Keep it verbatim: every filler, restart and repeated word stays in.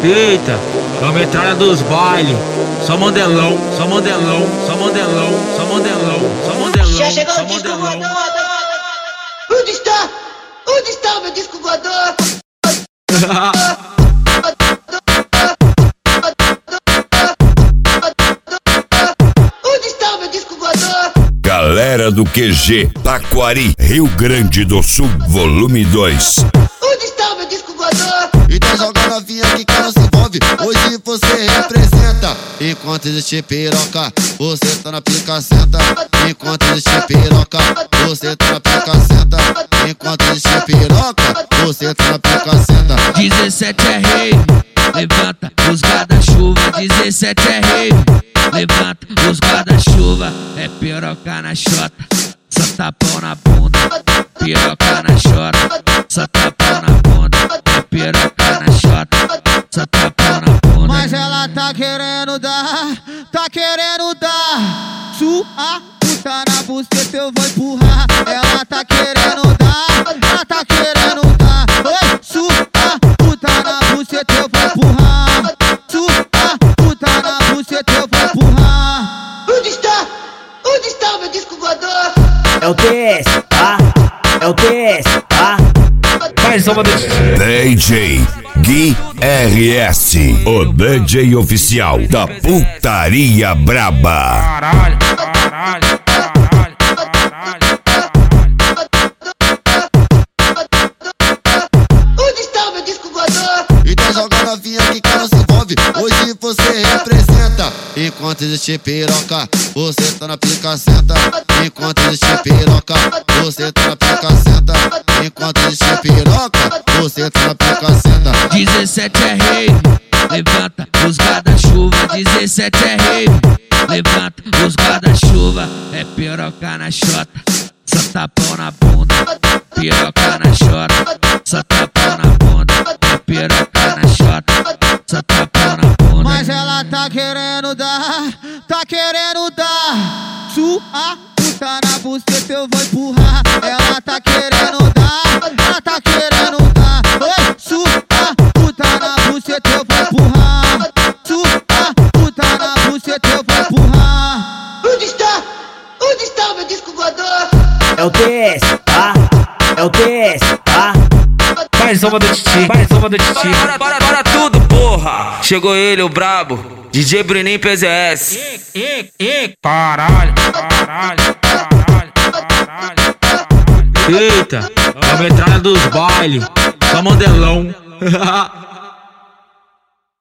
Eita, é a metralha dos bailes. Só modelão, só modelão, só modelão, só modelão, só modelão. Já chegou o disco voador. Onde está? Onde está o meu disco voador? Onde está o meu disco voador? Galera do Q G, Taquari, Rio Grande do Sul, volume dois. Onde está o meu disco voador? Então joga novinha que que não se envolve. Hoje você representa. Enquanto existe piroca, você tá na pica senta. Enquanto existe piroca, você tá na pica senta. Enquanto existe piroca, você tá na pica senta. dezessete é rei, levanta os guarda-chuva. dezessete é rei, levanta os guarda-chuva. É piroca na chota, só tapão na bunda. Piroca na chota, só tapão na bunda. É piroca na chota, só tapão na bunda. Mas ela tá querendo dar, tá querendo dar. Sua puta na buceta eu vou empurrar. Ela tá querendo dar, ela tá querendo dar. Oi, sua puta na buceta eu vou empurrar. Sua puta na buceta eu vou empurrar. Onde está? Onde está o meu disco voador? É o T S, tá? É o T S, tá? Mais uma do D J Gui R S, o D J oficial da putaria braba. Caralho, caralho, caralho, caralho. Onde está o meu disco voador? Então joga novinha que que não se envolve. Hoje você representa. Enquanto existe piroca, você tá na pica senta. Enquanto existe piroca, você tá na pica senta. Enquanto existe piroca, você tá na pica senta. dezessete é rei, levanta os guarda-chuva. dezessete é rei, levanta os guarda-chuva. É piroca na chota, só tapão na bunda. Piroca na chota, só tapão na bunda. É piroca na chota, só tapão na bunda. Mas ela tá querendo dar, tá querendo dar. Sua puta na buceta eu vou empurrar. Ela tá querendo dar, ela tá querendo dar. Oi, sua puta na buceta eu vou empurrar. Sua puta na buceta eu vou empurrar. Onde está? Onde está o meu disco voador? É o T S, tá? É o T S, tá? Mais uma do Titi, mais uma do Titi. Bora, bora, bora tudo, porra! Chegou ele, o brabo, D J Bruninho P Z S. Caralho, caralho, caralho, caralho, caralho. Eita, é a metralha dos bailes. Só modelão.